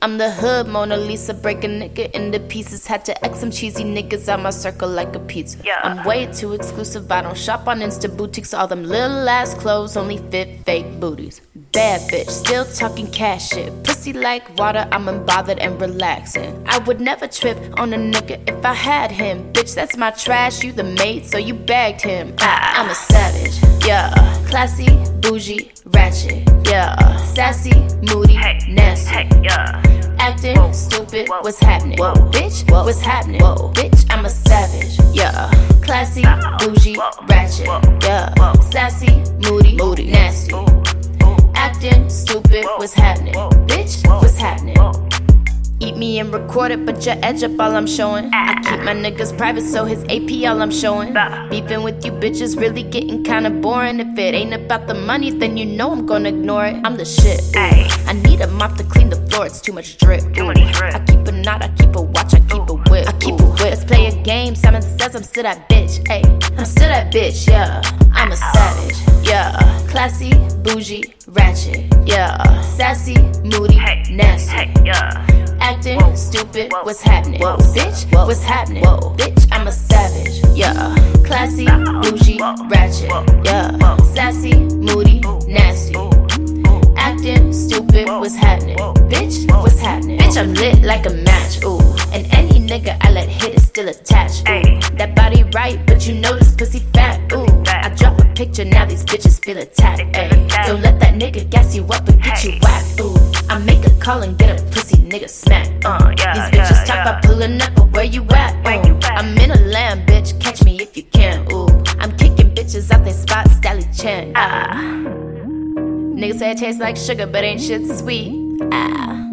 I'm the hood Mona Lisa, break a nigga into pieces. Had to X some cheesy niggas out my circle like a pizza. I'm way too exclusive, I don't shop on Insta boutiques. All them little ass clothes only fit fake booties. Bad bitch, still talking cash shit. Pussy like water, I'm unbothered and relaxing. I would never trip on a nigga if I had him. Bitch, that's my trash, you the mate, so you bagged him. I'm a savage, yeah. Classy, bougie, ratchet, yeah. Sassy, moody, nasty, yeah. Acting stupid, what's happening? Bitch, what's happening? Bitch, I'm a savage, yeah. Classy, bougie, ratchet, yeah. Sassy, moody, nasty. Acting stupid, what's happening? Bitch, what's happening? Eat me and record it, but your edge up all I'm showing. I keep my niggas private, so his AP all I'm showing. Beefing with you bitches really getting kinda boring. If it ain't about the money, then you know I'm gonna ignore it. I'm the shit. I need a mop to clean the floor, it's too much drip. I keep a knot, I keep a watch, I keep a whip. Let's play a game, Simon says I'm still that bitch. Ay, I'm still that bitch, yeah. I'm a savage, yeah. Classy, bougie, ratchet, yeah. Sassy, moody, nasty, yeah. Acting stupid, what's happening? Bitch, what's happening? Bitch, I'm a savage, yeah. Classy, bougie, ratchet, yeah. Sassy, moody, nasty. Acting stupid, what's happening? Bitch, what's happening? Bitch, I'm lit like a match, ooh. And any nigga I let hit is still attached, ooh. That body right, but you know this pussy fat, ooh. I drop a picture, now these bitches feel attacked, ayy. Don't let that nigga gas you up and get you whacked, ooh. I make a call and get a pussy nigga smack, These bitches talk about pulling up, but where you at, I'm in a lamb, bitch, catch me if you can, ooh. I'm kicking bitches out their spot, Sally Chan, Niggas say it tastes like sugar, but ain't shit sweet,